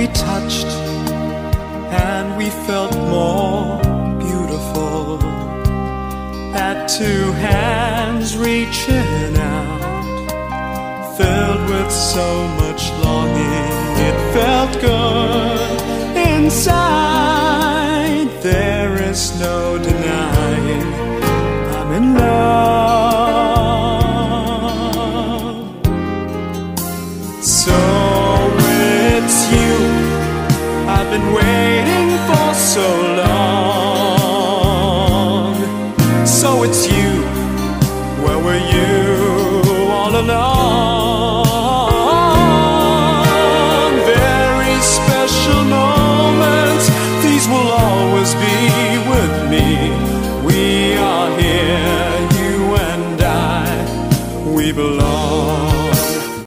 touched and we felt more beautiful. At two hands reaching out, filled with so much longing, it felt good inside. There is no denying I'm in love. So it's you I've been waiting